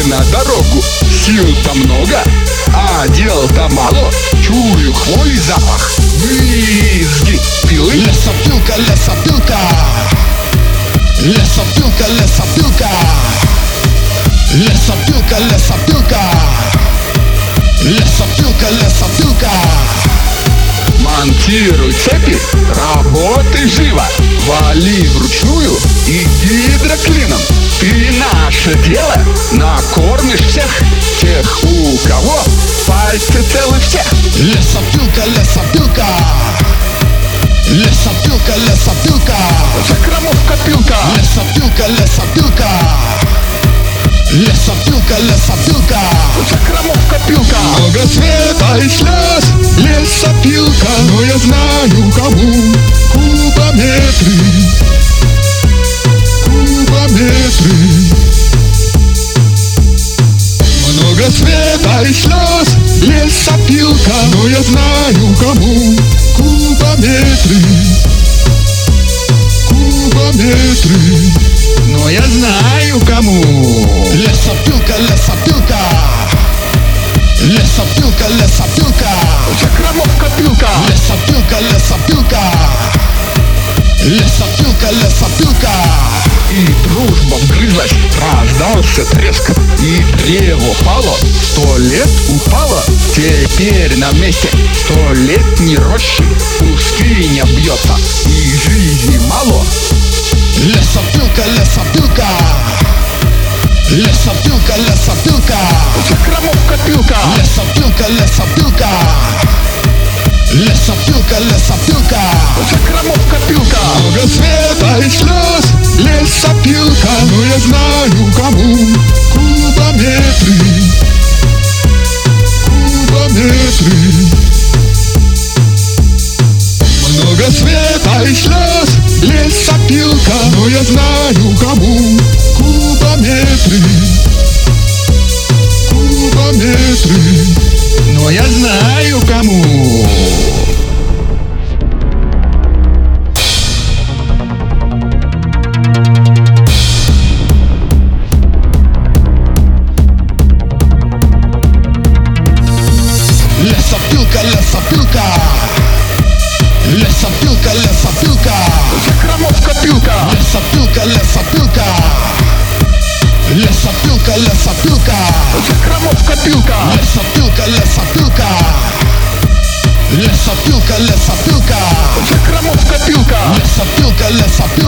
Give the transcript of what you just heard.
выходы на дорогу. Сил-то много, а дел-то мало. Чую хвой запах, визги пилы. Лесопилка, лесопилка. Лесопилка, лесопилка. Лесопилка, лесопилка. Лесопилка, лесопилка. Монтируй цепи, работай живо. Вали вручную и гидроклином. Ты наше дело накормишь всех. Тех, у кого пальцы целы все. Лесопилка, лесопилка. Лесопилка, лесопилка. Закромов-копилка. Лесопилка, лесопилка. Лесопилка, лесопилка. Закромов-копилка. Много света и слез, лесопилка. Но я знаю, кому кубометры. Кубометры. Много света и слез, лесопилка. Но я знаю, кому кубометры. Кубометры. Но я знаю, кому. Лесопилка, лесопилка. Лесопилка, лесопилка. Закромов-копилка. Лесопилка, лесопилка. Лесопилка, лесопилка. И дружба вгрызлась, раздался треск. И древо пало, 100 лет упало. Теперь на месте 100-летней рощи пустыня бьется, и жизни мало. Лесопилка, лесопилка. Лесопилка, лесопилка. Закромов-копилка. Лесопилка, лесопилка. Лесопилка, лесопилка. Закромов-копилка. Много света и слез, лесопилка. Но я знаю, кому кубометры. Кубометры. Много света и слез, лесопилка. Но я знаю, кому кубометры. Кубометры. Но я знаю, кому. Лесопилка, лесопилка. Лесопилка, лесопилка. Закромов-копилка. Лесопилка, лесопилка. Лесопилка, лесопилка. Закромов-копилка. Лесопилка, лесопилка. Лесопилка, лесопилка. Закромов-копилка. Лесопилка, лесопилка.